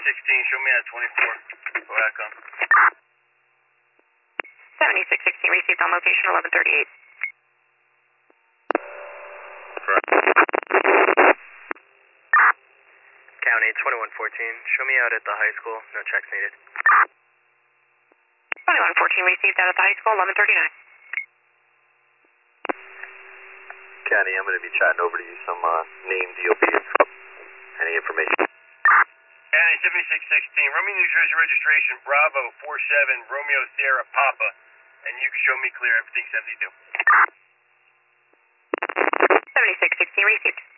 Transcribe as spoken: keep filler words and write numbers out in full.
sixteen, show me at twenty-four. Go back on. seventy-six sixteen received on location eleven thirty-eight. County twenty-one fourteen, show me out at the high school, no checks needed. twenty-one fourteen received out at the high school eleven thirty-nine. County, I'm going to be chatting over to you some uh, name D O B info. Any information? County seventy-six sixteen, Romeo, New Jersey registration, Bravo four seven, Romeo Sierra Papa, and you can show me clear everything seventy-two. seventy-six sixteen received.